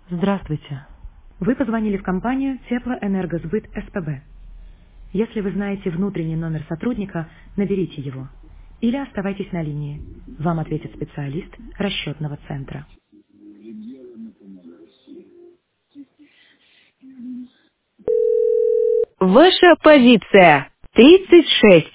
Здравствуйте. Вы позвонили в компанию Теплоэнергосбыт СПБ. Если вы знаете внутренний номер сотрудника, наберите его. Или оставайтесь на линии. Вам ответит специалист расчетного центра. Ваша позиция 36.